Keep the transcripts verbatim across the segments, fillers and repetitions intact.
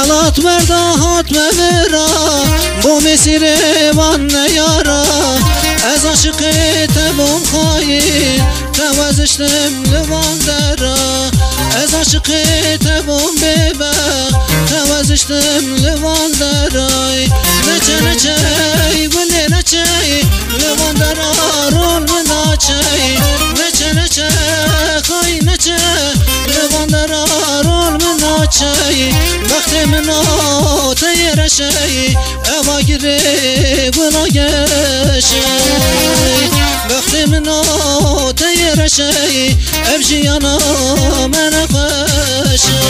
دلات برده هات مورا بو مسیر وان نیارا از عاشقی تبوم خواهی توازشتم لوان درا از عاشقی تبوم ببخ توازشتم لوان درای نچه نچه گلی نچه لوان درا رون مناچه نچه نچه خواهی نچه لوان درا رون مناچه وقت منو تیرشه اوا گیره گناگشه وقت منو تیرشه ابجیانا من خشه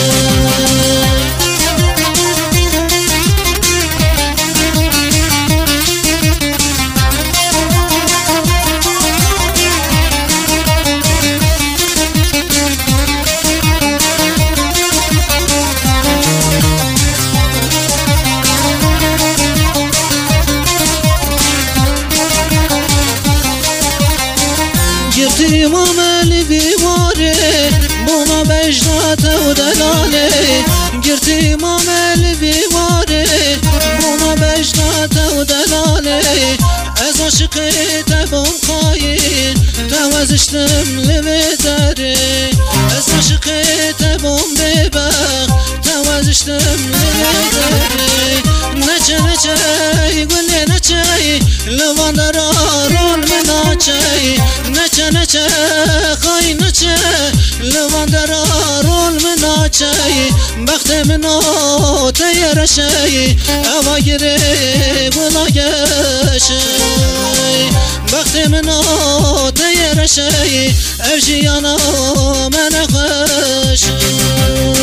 گرتی مامل بیواره بونا بجنات و دلاله گرتی مامل بیواره بونا بجنات و دلاله از عاشقی تبوم خواهی توازشتم لبه داره از عاشقی تبوم ببخ توازشتم لبه داره نچه نچه گلی نچه لوان درا رون مناچه نچه نچه خواهی نچه لوان درا رون مناچه بخت منو تیرشه اوا گیره گناگشه بخت منو تیرشه افجیانا من خشه